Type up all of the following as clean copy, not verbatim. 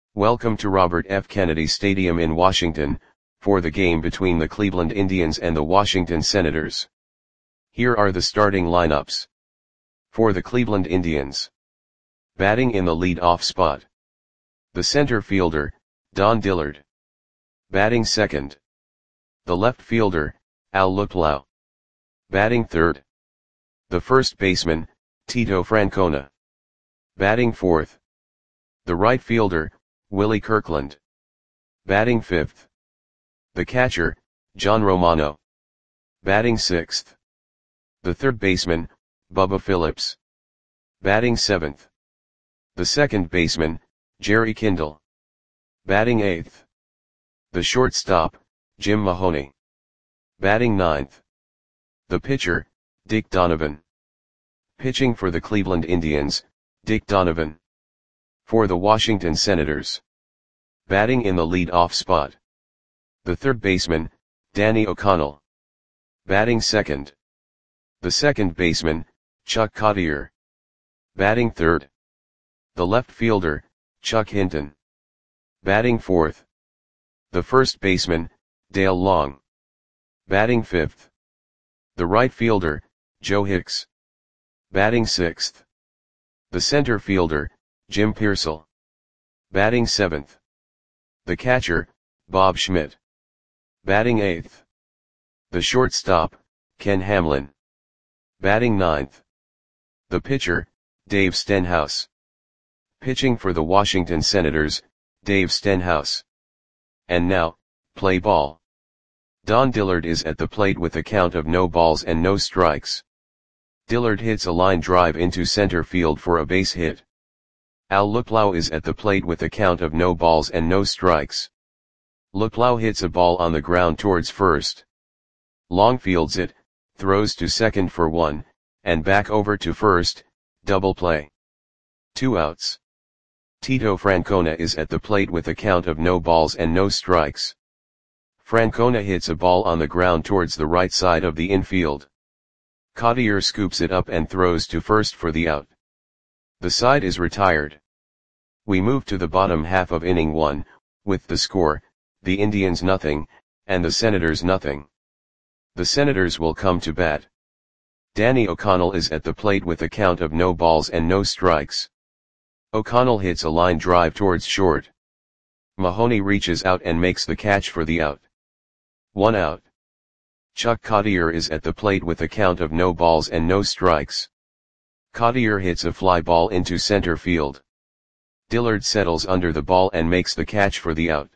Welcome to Robert F. Kennedy Stadium in Washington, for the game between the Cleveland Indians and the Washington Senators. Here are the starting lineups. For the Cleveland Indians. Batting in the lead-off spot. The center fielder, Don Dillard. Batting second. The left fielder, Al Luplow. Batting third. The first baseman, Tito Francona. Batting fourth. The right fielder, Willie Kirkland. Batting fifth. The catcher, John Romano. Batting sixth. The third baseman, Bubba Phillips. Batting seventh. The second baseman, Jerry Kindle. Batting eighth. The shortstop, Jim Mahoney. Batting ninth. The pitcher, Dick Donovan. Pitching for the Cleveland Indians, Dick Donovan. For the Washington Senators. Batting in the lead-off spot. The third baseman, Danny O'Connell. Batting second. The second baseman, Chuck Cottier. Batting third. The left fielder, Chuck Hinton. Batting fourth. The first baseman, Dale Long. Batting fifth. The right fielder, Joe Hicks. Batting sixth. The center fielder, Jim Piersall. Batting seventh. The catcher, Bob Schmidt. Batting eighth. The shortstop, Ken Hamlin. Batting ninth. The pitcher, Dave Stenhouse. Pitching for the Washington Senators, Dave Stenhouse. And now, play ball. Don Dillard is at the plate with a count of no balls and no strikes. Dillard hits a line drive into center field for a base hit. Al Luplow is at the plate with a count of no balls and no strikes. Luplow hits a ball on the ground towards first. Long fields it, throws to second for one, and back over to first, double play. 2 outs. Tito Francona is at the plate with a count of no balls and no strikes. Francona hits a ball on the ground towards the right side of the infield. Cottier scoops it up and throws to first for the out. The side is retired. We move to the bottom half of inning 1, with the score, the Indians nothing, and the Senators nothing. The Senators will come to bat. Danny O'Connell is at the plate with a count of no balls and no strikes. O'Connell hits a line drive towards short. Mahoney reaches out and makes the catch for the out. 1 out. Chuck Cottier is at the plate with a count of no balls and no strikes. Cottier hits a fly ball into center field. Dillard settles under the ball and makes the catch for the out.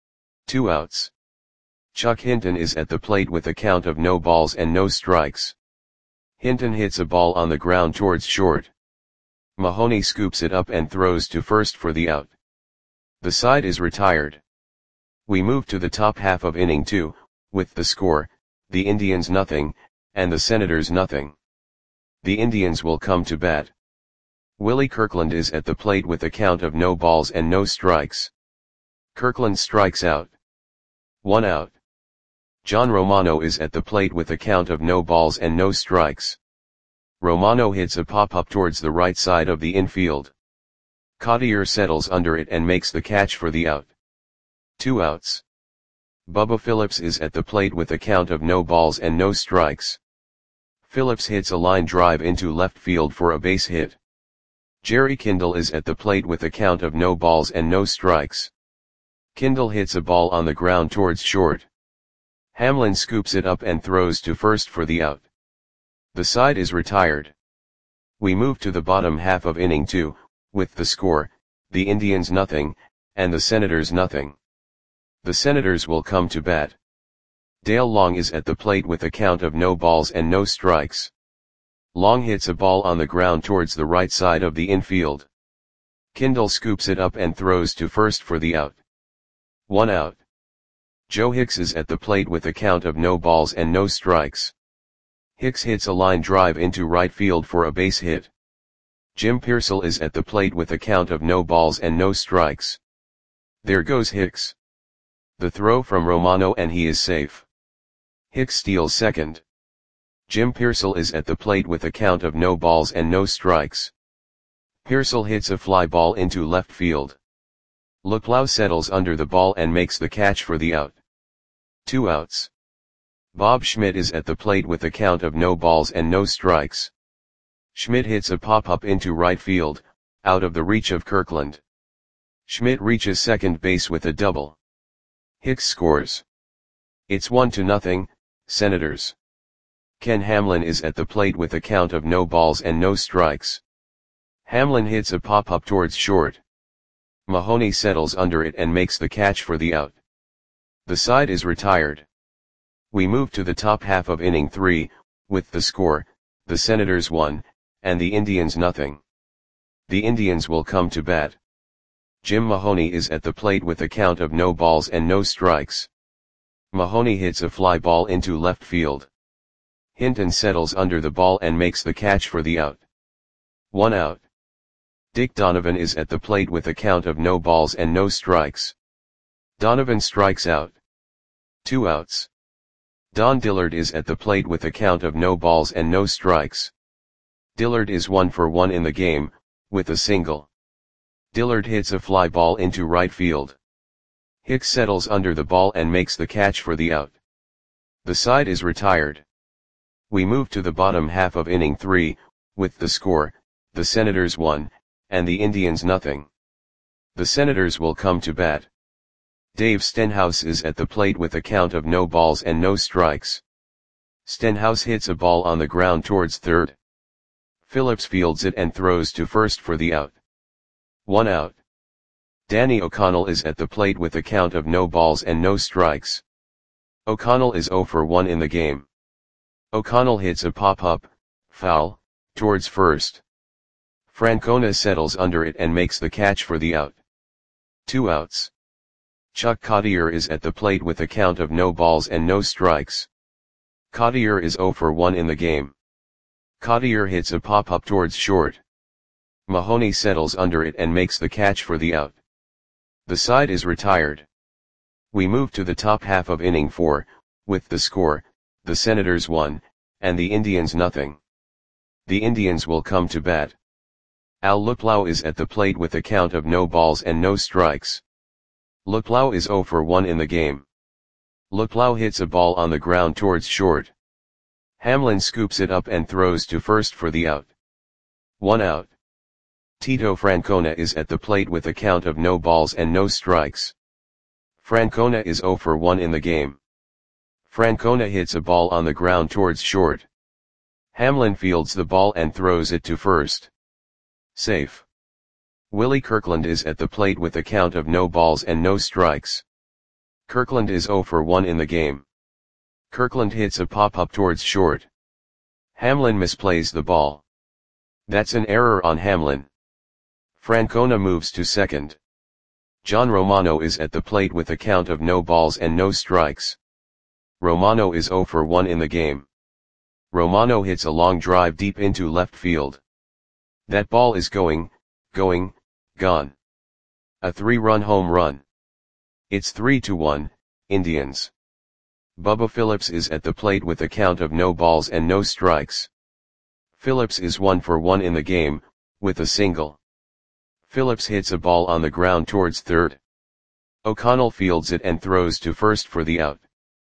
2 outs. Chuck Hinton is at the plate with a count of no balls and no strikes. Hinton hits a ball on the ground towards short. Mahoney scoops it up and throws to first for the out. The side is retired. We move to the top half of inning 2, with the score, the Indians nothing, and the Senators nothing. The Indians will come to bat. Willie Kirkland is at the plate with a count of no balls and no strikes. Kirkland strikes out. 1 out. John Romano is at the plate with a count of no balls and no strikes. Romano hits a pop-up towards the right side of the infield. Cottier settles under it and makes the catch for the out. 2 outs. Bubba Phillips is at the plate with a count of no balls and no strikes. Phillips hits a line drive into left field for a base hit. Jerry Kindle is at the plate with a count of no balls and no strikes. Kindle hits a ball on the ground towards short. Hamlin scoops it up and throws to first for the out. The side is retired. We move to the bottom half of inning 2, with the score, the Indians nothing, and the Senators nothing. The Senators will come to bat. Dale Long is at the plate with a count of no balls and no strikes. Long hits a ball on the ground towards the right side of the infield. Kindle scoops it up and throws to first for the out. 1 out. Joe Hicks is at the plate with a count of no balls and no strikes. Hicks hits a line drive into right field for a base hit. Jim Piersall is at the plate with a count of no balls and no strikes. There goes Hicks. The throw from Romano and he is safe. Hicks steals second. Jim Piersall is at the plate with a count of no balls and no strikes. Piersall hits a fly ball into left field. Luplow settles under the ball and makes the catch for the out. 2 outs. Bob Schmidt is at the plate with a count of no balls and no strikes. Schmidt hits a pop-up into right field, out of the reach of Kirkland. Schmidt reaches second base with a double. Hicks scores. It's 1-0, Senators. Ken Hamlin is at the plate with a count of no balls and no strikes. Hamlin hits a pop-up towards short. Mahoney settles under it and makes the catch for the out. The side is retired. We move to the top half of inning 3, with the score, the Senators 1, and the Indians 0. The Indians will come to bat. Jim Mahoney is at the plate with a count of no balls and no strikes. Mahoney hits a fly ball into left field. Hinton settles under the ball and makes the catch for the out. 1 out. Dick Donovan is at the plate with a count of no balls and no strikes. Donovan strikes out. 2 outs. Don Dillard is at the plate with a count of no balls and no strikes. Dillard is 1 for 1 in the game, with a single. Dillard hits a fly ball into right field. Hicks settles under the ball and makes the catch for the out. The side is retired. We move to the bottom half of inning 3, with the score, the Senators 1, and the Indians 0. The Senators will come to bat. Dave Stenhouse is at the plate with a count of no balls and no strikes. Stenhouse hits a ball on the ground towards third. Phillips fields it and throws to first for the out. 1 out. Danny O'Connell is at the plate with a count of no balls and no strikes. O'Connell is 0 for 1 in the game. O'Connell hits a pop-up, foul, towards first. Francona settles under it and makes the catch for the out. 2 outs. Chuck Cottier is at the plate with a count of no balls and no strikes. Cottier is 0 for 1 in the game. Cottier hits a pop-up towards short. Mahoney settles under it and makes the catch for the out. The side is retired. We move to the top half of inning 4, with the score, the Senators 1, and the Indians 0. The Indians will come to bat. Al Luplow is at the plate with a count of no balls and no strikes. Luplow is 0 for 1 in the game. Luplow hits a ball on the ground towards short. Hamlin scoops it up and throws to first for the out. 1 out. Tito Francona is at the plate with a count of no balls and no strikes. Francona is 0 for 1 in the game. Francona hits a ball on the ground towards short. Hamlin fields the ball and throws it to first. Safe. Willie Kirkland is at the plate with a count of no balls and no strikes. Kirkland is 0 for 1 in the game. Kirkland hits a pop-up towards short. Hamlin misplays the ball. That's an error on Hamlin. Francona moves to second. John Romano is at the plate with a count of no balls and no strikes. Romano is 0 for 1 in the game. Romano hits a long drive deep into left field. That ball is going, gone. A 3-run home run. It's 3-1, Indians. Bubba Phillips is at the plate with a count of no balls and no strikes. Phillips is 1 for 1 in the game, with a single. Phillips hits a ball on the ground towards third. O'Connell fields it and throws to first for the out.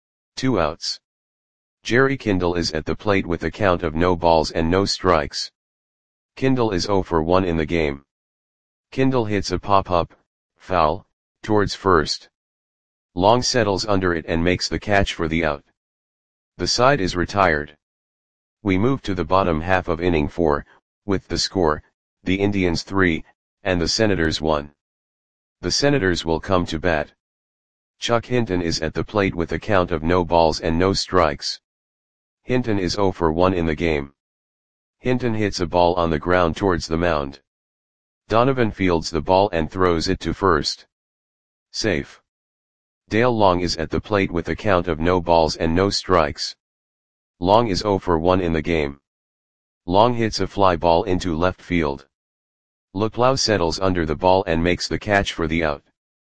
2 outs. Jerry Kindle is at the plate with a count of no balls and no strikes. Kindle is 0 for 1 in the game. Kindle hits a pop-up, foul, towards first. Long settles under it and makes the catch for the out. The side is retired. We move to the bottom half of inning 4, with the score, the Indians 3, and the Senators 1. The Senators will come to bat. Chuck Hinton is at the plate with a count of no balls and no strikes. Hinton is 0 for 1 in the game. Hinton hits a ball on the ground towards the mound. Donovan fields the ball and throws it to first. Safe. Dale Long is at the plate with a count of no balls and no strikes. Long is 0 for 1 in the game. Long hits a fly ball into left field. Luplow settles under the ball and makes the catch for the out.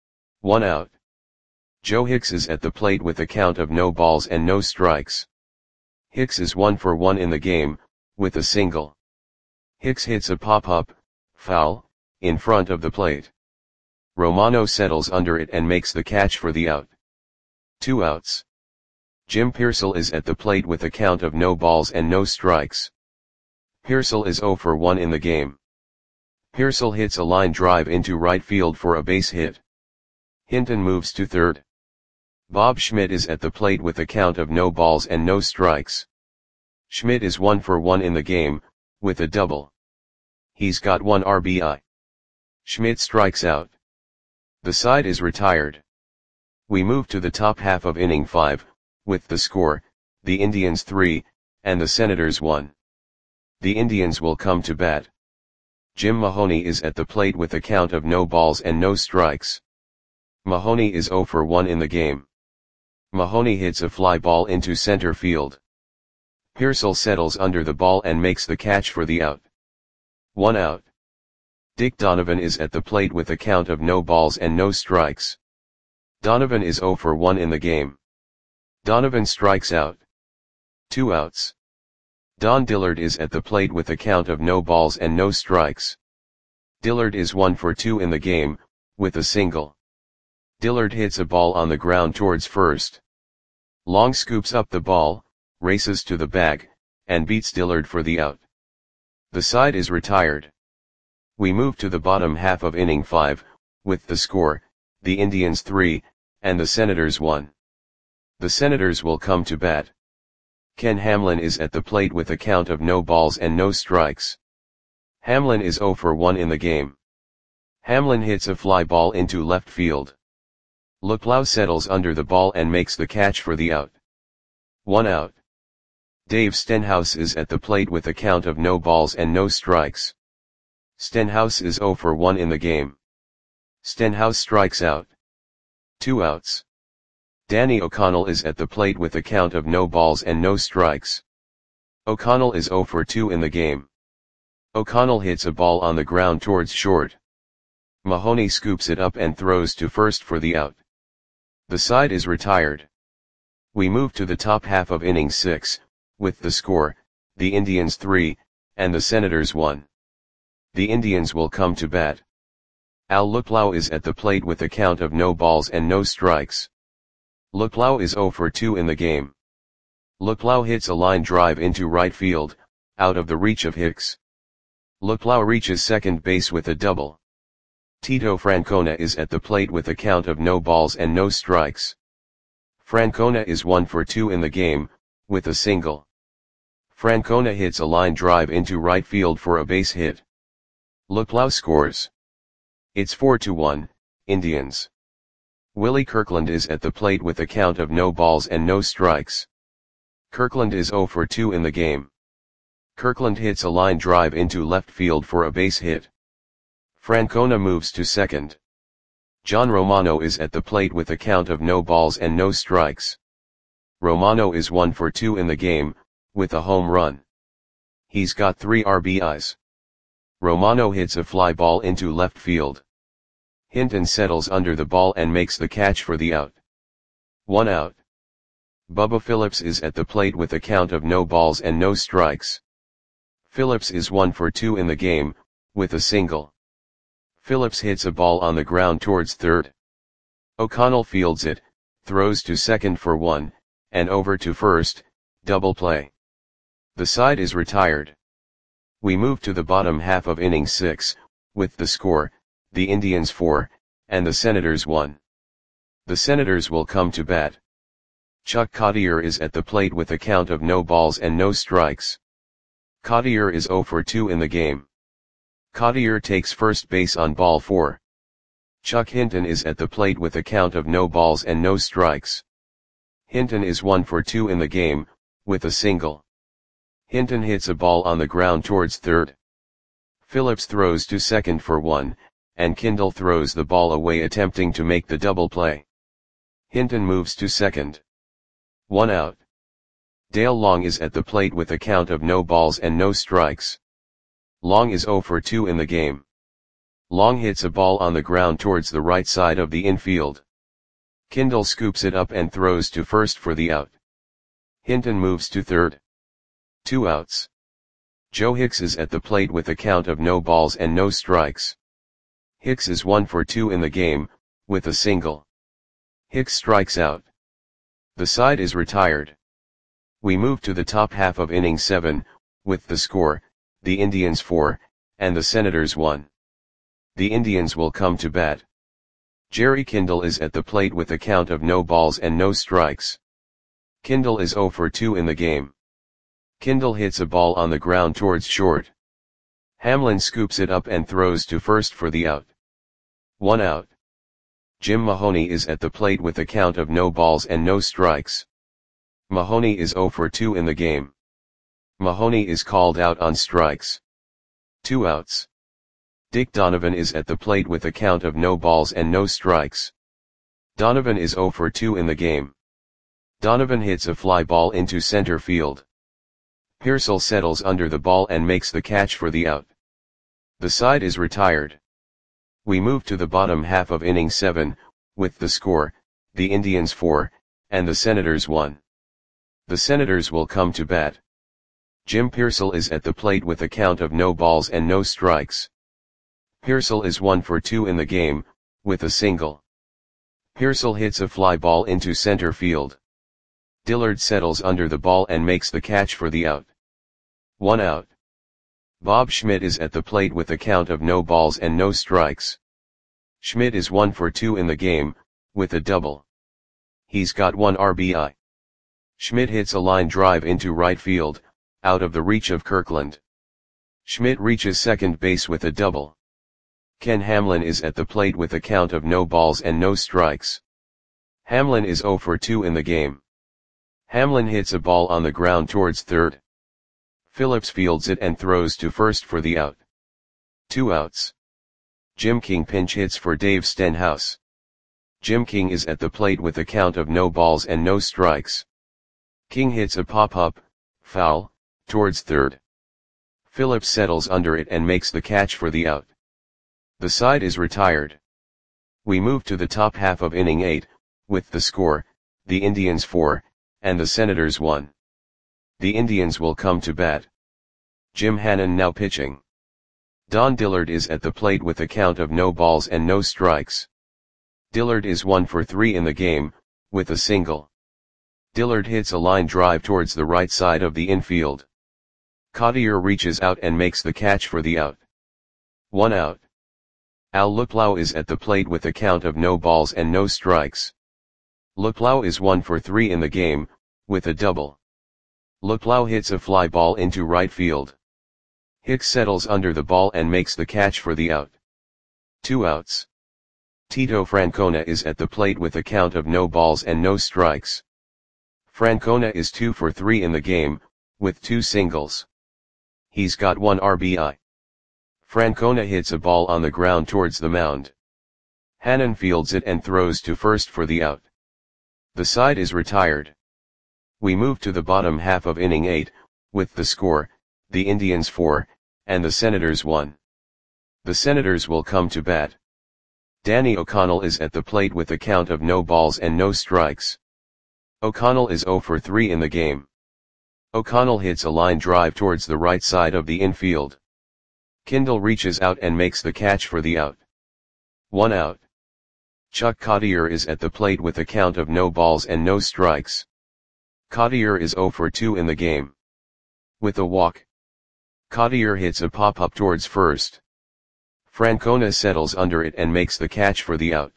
1 out. Joe Hicks is at the plate with a count of no balls and no strikes. Hicks is 1 for 1 in the game, with a single. Hicks hits a pop-up, foul, in front of the plate. Romano settles under it and makes the catch for the out. 2 outs. Jim Pearsall is at the plate with a count of no balls and no strikes. Pearsall is 0 for 1 in the game. Pearsall hits a line drive into right field for a base hit. Hinton moves to third. Bob Schmidt is at the plate with a count of no balls and no strikes. Schmidt is 1 for 1 in the game, with a double. He's got 1 RBI. Schmidt strikes out. The side is retired. We move to the top half of inning 5, with the score, the Indians 3, and the Senators 1. The Indians will come to bat. Jim Mahoney is at the plate with a count of no balls and no strikes. Mahoney is 0 for 1 in the game. Mahoney hits a fly ball into center field. Pearsall settles under the ball and makes the catch for the out. 1 out. Dick Donovan is at the plate with a count of no balls and no strikes. Donovan is 0 for 1 in the game. Donovan strikes out. 2 outs. Don Dillard is at the plate with a count of no balls and no strikes. Dillard is 1 for 2 in the game, with a single. Dillard hits a ball on the ground towards first. Long scoops up the ball, races to the bag, and beats Dillard for the out. The side is retired. We move to the bottom half of inning 5, with the score, the Indians 3, and the Senators 1. The Senators will come to bat. Ken Hamlin is at the plate with a count of no balls and no strikes. Hamlin is 0 for 1 in the game. Hamlin hits a fly ball into left field. Luplow settles under the ball and makes the catch for the out. 1 out. Dave Stenhouse is at the plate with a count of no balls and no strikes. Stenhouse is 0 for 1 in the game. Stenhouse strikes out. 2 outs. Danny O'Connell is at the plate with a count of no balls and no strikes. O'Connell is 0 for 2 in the game. O'Connell hits a ball on the ground towards short. Mahoney scoops it up and throws to first for the out. The side is retired. We move to the top half of inning 6, with the score, the Indians 3, and the Senators 1. The Indians will come to bat. Al Luplow is at the plate with a count of no balls and no strikes. Luplow is 0 for 2 in the game. Luplow hits a line drive into right field, out of the reach of Hicks. Luplow reaches second base with a double. Tito Francona is at the plate with a count of no balls and no strikes. Francona is 1 for 2 in the game, with a single. Francona hits a line drive into right field for a base hit. Luplow scores. It's 4-1, Indians. Willie Kirkland is at the plate with a count of no balls and no strikes. Kirkland is 0 for 2 in the game. Kirkland hits a line drive into left field for a base hit. Francona moves to second. John Romano is at the plate with a count of no balls and no strikes. Romano is 1 for 2 in the game, with a home run. He's got 3 RBIs. Romano hits a fly ball into left field. Hinton settles under the ball and makes the catch for the out. 1 out. Bubba Phillips is at the plate with a count of no balls and no strikes. Phillips is 1 for 2 in the game, with a single. Phillips hits a ball on the ground towards third. O'Connell fields it, throws to second for 1, and over to first, double play. The side is retired. We move to the bottom half of inning 6, with the score, the Indians 4, and the Senators 1. The Senators will come to bat. Chuck Cottier is at the plate with a count of no balls and no strikes. Cottier is 0 for 2 in the game. Cottier takes first base on ball 4. Chuck Hinton is at the plate with a count of no balls and no strikes. Hinton is 1 for 2 in the game, with a single. Hinton hits a ball on the ground towards third. Phillips throws to second for 1, and Kindle throws the ball away attempting to make the double play. Hinton moves to second. 1 out. Dale Long is at the plate with a count of no balls and no strikes. Long is 0 for 2 in the game. Long hits a ball on the ground towards the right side of the infield. Kindle scoops it up and throws to first for the out. Hinton moves to third. 2 outs. Joe Hicks is at the plate with a count of no balls and no strikes. Hicks is 1 for 2 in the game, with a single. Hicks strikes out. The side is retired. We move to the top half of inning 7, with the score, the Indians 4, and the Senators 1. The Indians will come to bat. Jerry Kindle is at the plate with a count of no balls and no strikes. Kindle is 0 for 2 in the game. Kindle hits a ball on the ground towards short. Hamlin scoops it up and throws to first for the out. 1 out. Jim Mahoney is at the plate with a count of no balls and no strikes. Mahoney is 0 for 2 in the game. Mahoney is called out on strikes. 2 outs. Dick Donovan is at the plate with a count of no balls and no strikes. Donovan is 0 for 2 in the game. Donovan hits a fly ball into center field. Pearsall settles under the ball and makes the catch for the out. The side is retired. We move to the bottom half of inning 7, with the score, the Indians 4, and the Senators 1. The Senators will come to bat. Jim Pearsall is at the plate with a count of no balls and no strikes. Pearsall is 1 for 2 in the game, with a single. Pearsall hits a fly ball into center field. Dillard settles under the ball and makes the catch for the out. 1 out. Bob Schmidt is at the plate with a count of no balls and no strikes. Schmidt is 1 for 2 in the game, with a double. He's got 1 RBI. Schmidt hits a line drive into right field, out of the reach of Kirkland. Schmidt reaches second base with a double. Ken Hamlin is at the plate with a count of no balls and no strikes. Hamlin is 0 for 2 in the game. Hamlin hits a ball on the ground towards third. Phillips fields it and throws to first for the out. 2 outs. Jim King pinch hits for Dave Stenhouse. Jim King is at the plate with a count of no balls and no strikes. King hits a pop-up, foul, towards third. Phillips settles under it and makes the catch for the out. The side is retired. We move to the top half of inning 8, with the score, the Indians 4, and the Senators 1. The Indians will come to bat. Jim Hannon now pitching. Don Dillard is at the plate with a count of no balls and no strikes. Dillard is 1 for 3 in the game, with a single. Dillard hits a line drive towards the right side of the infield. Cottier reaches out and makes the catch for the out. 1 out. Al Luplow is at the plate with a count of no balls and no strikes. Luplow is 1 for 3 in the game, with a double. Luplow hits a fly ball into right field. Hicks settles under the ball and makes the catch for the out. 2 outs. Tito Francona is at the plate with a count of no balls and no strikes. Francona is 2 for 3 in the game, with 2 singles. He's got 1 RBI. Francona hits a ball on the ground towards the mound. Hannon fields it and throws to first for the out. The side is retired. We move to the bottom half of inning 8, with the score, the Indians 4, and the Senators 1. The Senators will come to bat. Danny O'Connell is at the plate with a count of no balls and no strikes. O'Connell is 0 for 3 in the game. O'Connell hits a line drive towards the right side of the infield. Kindle reaches out and makes the catch for the out. 1 out. Chuck Cottier is at the plate with a count of no balls and no strikes. Cottier is 0 for 2 in the game. With a walk. Cottier hits a pop-up towards first. Francona settles under it and makes the catch for the out.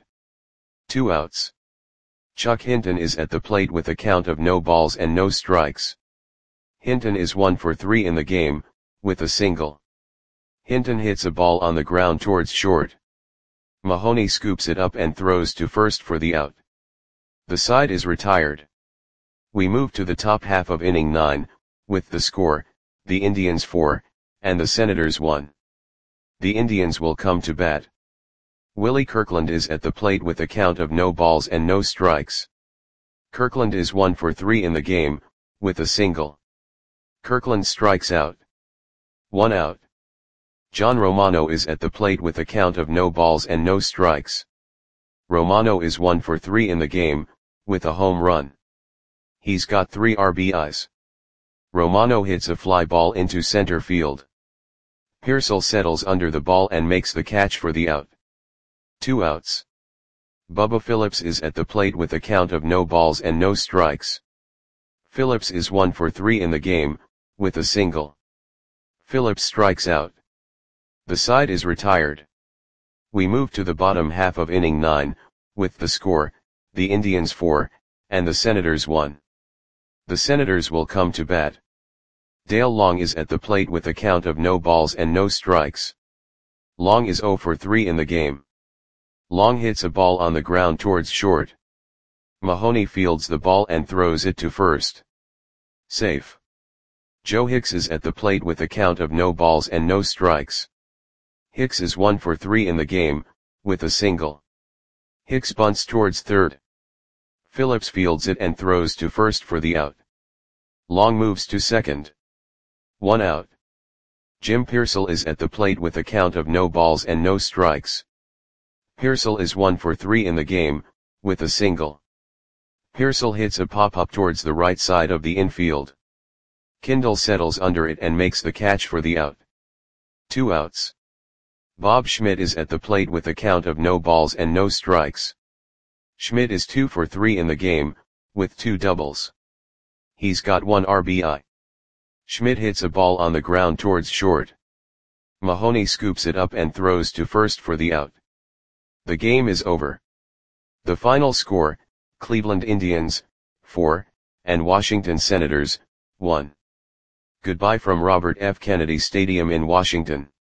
2 outs. Chuck Hinton is at the plate with a count of no balls and no strikes. Hinton is 1 for 3 in the game, with a single. Hinton hits a ball on the ground towards short. Mahoney scoops it up and throws to first for the out. The side is retired. We move to the top half of inning 9, with the score, the Indians 4, and the Senators 1. The Indians will come to bat. Willie Kirkland is at the plate with a count of no balls and no strikes. Kirkland is 1 for 3 in the game, with a single. Kirkland strikes out. 1 out. John Romano is at the plate with a count of no balls and no strikes. Romano is 1 for 3 in the game, with a home run. He's got 3 RBIs. Romano hits a fly ball into center field. Pearsall settles under the ball and makes the catch for the out. 2 outs. Bubba Phillips is at the plate with a count of no balls and no strikes. Phillips is 1 for 3 in the game, with a single. Phillips strikes out. The side is retired. We move to the bottom half of inning 9, with the score, the Indians 4, and the Senators 1. The Senators will come to bat. Dale Long is at the plate with a count of no balls and no strikes. Long is 0 for 3 in the game. Long hits a ball on the ground towards short. Mahoney fields the ball and throws it to first. Safe. Joe Hicks is at the plate with a count of no balls and no strikes. Hicks is 1 for 3 in the game, with a single. Hicks bunts towards third. Phillips fields it and throws to first for the out. Long moves to second. 1 out. Jim Piersall is at the plate with a count of no balls and no strikes. Piersall is 1 for 3 in the game, with a single. Piersall hits a pop-up towards the right side of the infield. Kindle settles under it and makes the catch for the out. 2 outs. Bob Schmidt is at the plate with a count of no balls and no strikes. Schmidt is 2 for 3 in the game, with 2 doubles. He's got 1 RBI. Schmidt hits a ball on the ground towards short. Mahoney scoops it up and throws to first for the out. The game is over. The final score, Cleveland Indians, 4, and Washington Senators, 1. Goodbye from Robert F. Kennedy Stadium in Washington.